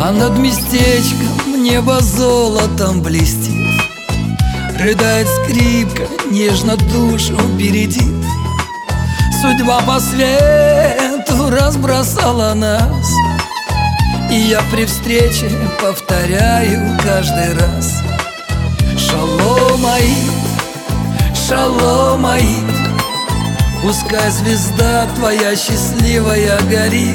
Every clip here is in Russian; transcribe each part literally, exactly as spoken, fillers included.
А над местечком небо золотом блестит. Рыдает скрипка, нежно душу бередит. Судьба по свету разбросала нас, и я при встрече повторяю каждый раз: шалом Аид, шалом Аид. Пускай звезда твоя счастливая горит.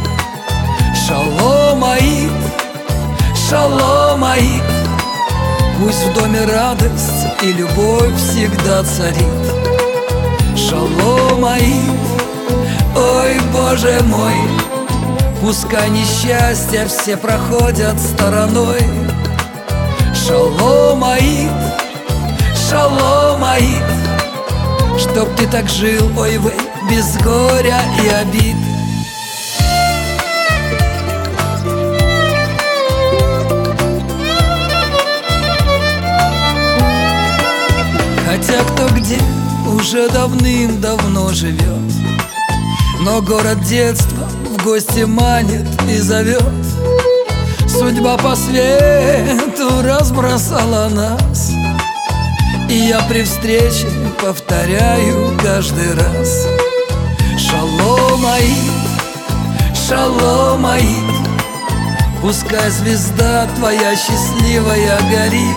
Шалом Аид, шалом Аид. Пусть в доме радость и любовь всегда царит. Шалом Аид, ой, Боже мой. Пускай несчастья все проходят стороной. Шалом Аид, шалом Аид. Чтоб ты так жил, ой, вы, без горя и обид. Хотя кто где уже давным-давно живет, но город детства в гости манит и зовет. Судьба по свету разбросала нас, и я при встрече повторяю каждый раз: шалом Аид, шалом Аид. Пускай звезда твоя счастливая горит.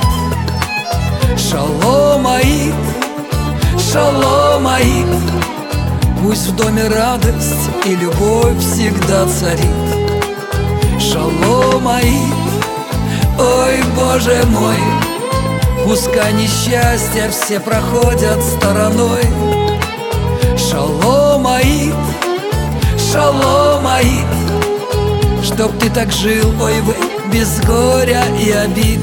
Шалом Аид, шалом Аид. Пусть в доме радость и любовь всегда царит. Шалом Аид, ой, Боже мой. Пускай несчастья все проходят стороной. Шалом Аид, шалом Аид. Чтоб ты так жил, ой, вы, без горя и обид.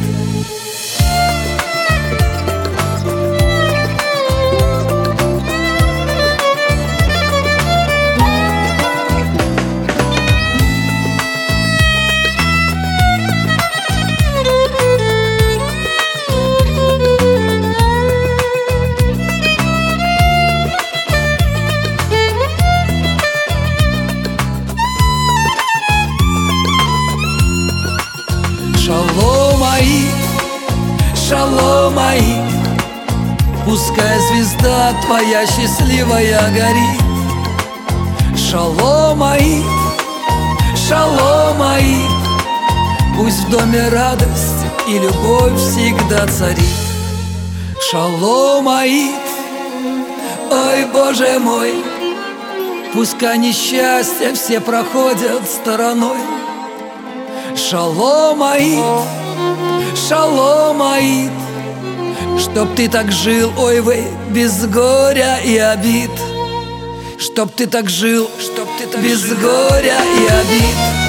Шалом Аид, шалом Аид. Пускай звезда твоя счастливая горит. Шалом Аид, шалом Аид. Пусть в доме радость и любовь всегда царит. Шалом Аид, ой, Боже мой. Пускай несчастья все проходят стороной. Шалом Аид, шалом Аид. Чтоб ты так жил, ой, вы, без горя и обид. Чтоб ты так жил, чтоб ты так без жил. Горя и обид.